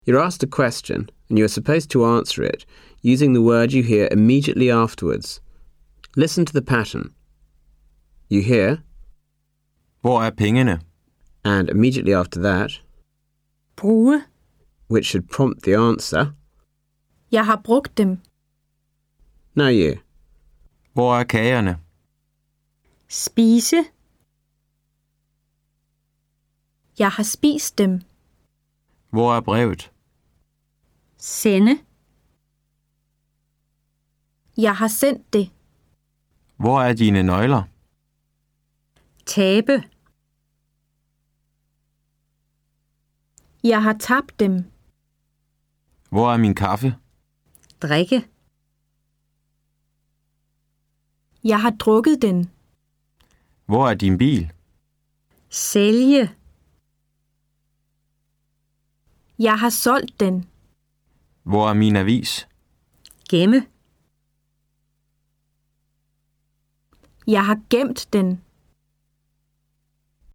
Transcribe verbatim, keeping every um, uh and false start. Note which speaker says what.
Speaker 1: You're asked a question, and you are supposed to answer it using the word you hear immediately afterwards. Listen to the pattern. You hear,
Speaker 2: Hvor er pengene?
Speaker 1: and immediately after that,
Speaker 3: Bruge.
Speaker 1: which should prompt the answer.
Speaker 3: Jeg har brugt dem.
Speaker 1: Now you.
Speaker 2: Hvor er kagerne?
Speaker 3: Spise. Jeg har spist dem.
Speaker 2: Hvor er brevet?
Speaker 3: Sende. Jeg har sendt det.
Speaker 2: Hvor er dine nøgler?
Speaker 3: Tabe. Jeg har tabt dem.
Speaker 2: Hvor er min kaffe?
Speaker 3: Drikke. Jeg har drukket den.
Speaker 2: Hvor er din bil?
Speaker 3: Sælge. Jeg har solgt den.
Speaker 2: Hvor er min avis?
Speaker 3: Gemme. Jeg har gemt den.